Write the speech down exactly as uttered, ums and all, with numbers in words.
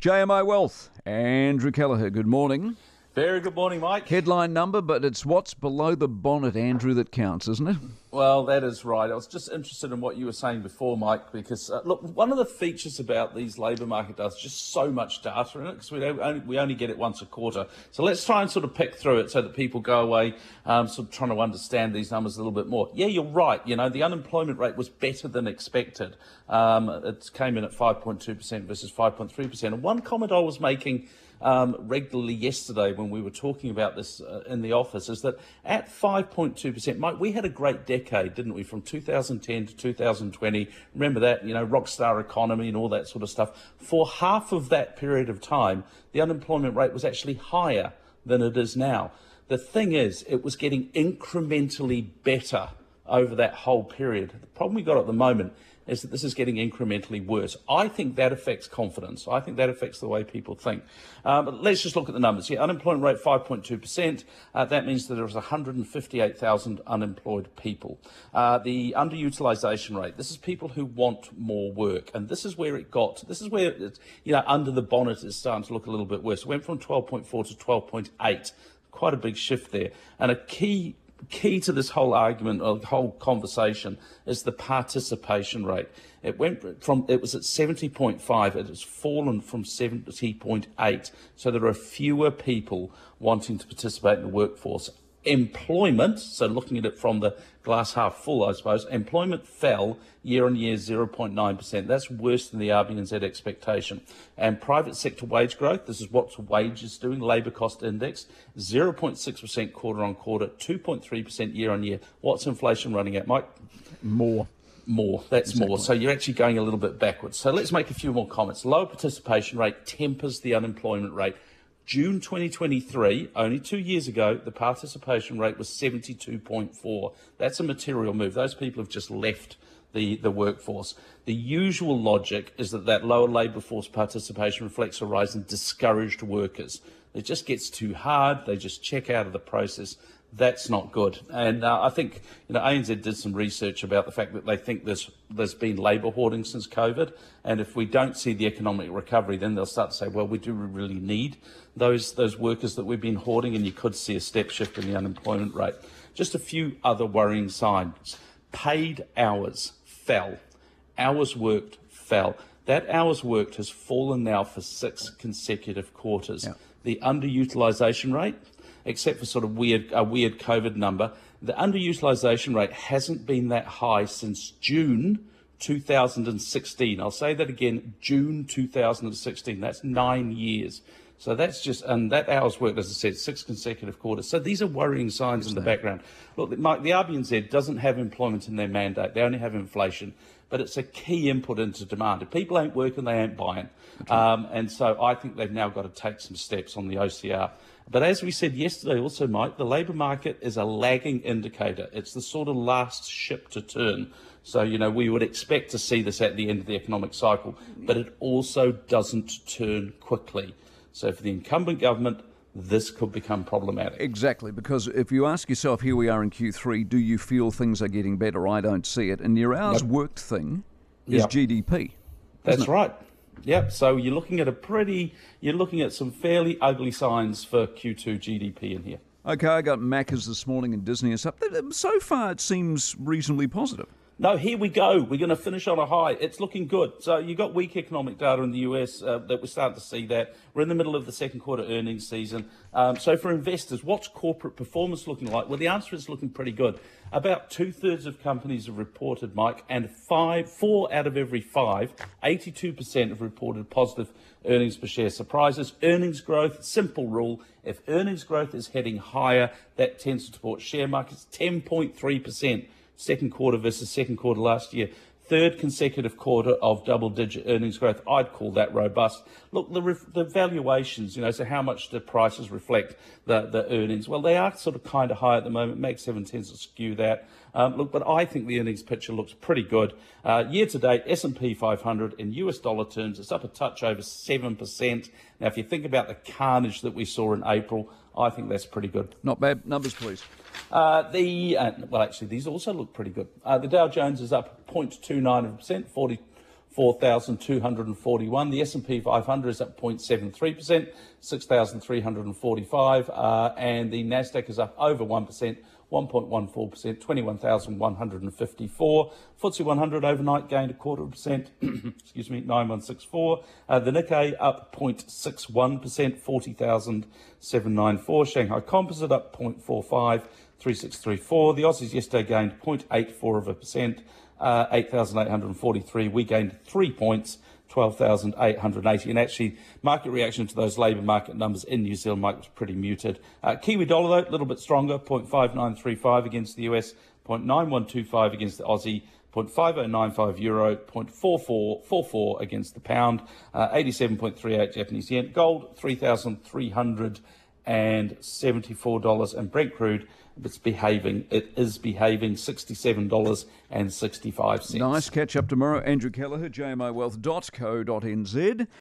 J M I Wealth, Andrew Kelleher, good morning. Very good morning, Mike. Headline number, but it's what's below the bonnet, Andrew, that counts, isn't it? Well, that is right. I was just interested in what you were saying before, Mike, because, uh, look, one of the features about these labour market data is just so much data in it, because we, don't only, we only get it once a quarter. So let's try and sort of pick through it so that people go away um, sort of trying to understand these numbers a little bit more. Yeah, you're right. You know, the unemployment rate was better than expected. Um, it came in at five point two percent versus five point three percent. And one comment I was making Um, regularly yesterday when we were talking about this uh, in the office is that at five point two percent, Mike, we had a great decade, didn't we, from two thousand ten to two thousand twenty. Remember that, you know, rock star economy and all that sort of stuff. For half of that period of time, the unemployment rate was actually higher than it is now. The thing is, it was getting incrementally better over that whole period. The problem we got at the moment is that this is getting incrementally worse. I think that affects confidence. I think that affects the way people think. Um, but let's just look at the numbers. Yeah, unemployment rate five point two percent. Uh, that means that there's one hundred fifty-eight thousand unemployed people. Uh, the underutilisation rate, this is people who want more work. And this is where it got, this is where, it's, you know, under the bonnet is starting to look a little bit worse. It went from twelve point four to twelve point eight. Quite a big shift there. And a key Key to this whole argument or the whole conversation is the participation rate. It went from, it was at seventy point five, it has fallen from seventy point eight. So there are fewer people wanting to participate in the workforce. Employment, so looking at it from the glass half full, I suppose, employment fell year on year zero point nine percent. That's worse than the R B N Z expectation. And private sector wage growth, this is what wages doing, labour cost index, zero point six percent quarter on quarter, two point three percent year on year. What's inflation running at, Mike? More. More, that's exactly. more. So you're actually going a little bit backwards. So let's make a few more comments. Lower participation rate tempers the unemployment rate. June twenty twenty-three, only two years ago, the participation rate was seventy-two point four. That's a material move. Those people have just left the, the workforce. The usual logic is that that lower labour force participation reflects a rise in discouraged workers. It just gets too hard. They just check out of the process. That's not good. And uh, I think, you know, A N Z did some research about the fact that they think there's there's been labour hoarding since COVID. And if we don't see the economic recovery, then they'll start to say, well, we do really need those those workers that we've been hoarding, and you could see a step shift in the unemployment rate. Just a few other worrying signs. Paid hours fell. Hours worked fell. That hours worked has fallen now for six consecutive quarters. Yeah. The underutilisation rate, except for sort of weird a weird COVID number, the underutilisation rate hasn't been that high since June two thousand sixteen. I'll say that again, June two thousand sixteen. That's nine years. So that's just, and that hours worked, as I said, six consecutive quarters. So these are worrying signs in the background. Look, Mike, the R B N Z doesn't have employment in their mandate. They only have inflation. But it's a key input into demand. If people ain't working, they ain't buying. Okay. Um, and so I think they've now got to take some steps on the O C R. But as we said yesterday also, Mike, the labour market is a lagging indicator. It's the sort of last ship to turn. So, you know, we would expect to see this at the end of the economic cycle, but it also doesn't turn quickly. So for the incumbent government, this could become problematic. Exactly, because if you ask yourself, here we are in Q three, do you feel things are getting better? I don't see it. And your hours yep. worked thing is yep. G D P. That's it? right. Yep. So you're looking at a pretty, you're looking at some fairly ugly signs for Q two G D P in here. Okay, I got Macca's this morning and Disney and stuff. So far, it seems reasonably positive. No, here we go. We're going to finish on a high. It's looking good. So you've got weak economic data in the U S uh, that we're starting to see that. We're in the middle of the second quarter earnings season. Um, so for investors, what's corporate performance looking like? Well, the answer is looking pretty good. About two-thirds of companies have reported, Mike, and five, four out of every five, eighty-two percent have reported positive earnings per share surprises. Earnings growth, simple rule. If earnings growth is heading higher, that tends to support share markets. ten point three percent. Second quarter versus second quarter last year. Third consecutive quarter of double-digit earnings growth. I'd call that robust. Look, the, re- the valuations, you know, so how much do prices reflect the, the earnings? Well, they are sort of kind of high at the moment. Mag seven tends to skew that. Um, look, but I think the earnings picture looks pretty good. Uh, year-to-date, S and P five hundred in U S dollar terms, it's up a touch over seven percent. Now, if you think about the carnage that we saw in April, I think that's pretty good. Not bad. Numbers, please. Uh, the uh, well, actually, these also look pretty good. Uh, the Dow Jones is up zero point two nine percent, forty, four thousand two hundred forty-one. The S and P five hundred is up zero point seven three percent, six thousand three hundred forty-five. Uh, and the Nasdaq is up over one percent, one point one four percent, twenty-one thousand one hundred fifty-four. F T S E one hundred overnight gained a quarter of a percent, excuse me, nine one six four. Uh, the Nikkei up zero point six one percent, forty thousand seven hundred ninety-four. Shanghai Composite up zero point four five, three six three four. The Aussies yesterday gained zero point eight four of a percent, uh, eight thousand eight hundred forty-three. We gained three points, twelve thousand eight hundred eighty. And actually, market reaction to those labour market numbers in New Zealand, Mike, was pretty muted. Uh, Kiwi dollar, though, a little bit stronger, zero point five nine three five against the U S, zero point nine one two five against the Aussie, zero point five oh nine five euro, zero point four four four four against the pound, uh, eighty-seven point three eight Japanese yen. Gold, three thousand three hundred seventy-four dollars. And Brent crude, it's behaving, it is behaving, sixty-seven dollars and sixty-five cents. Nice catch up tomorrow. Andrew Kelleher, J M O wealth dot co dot n z.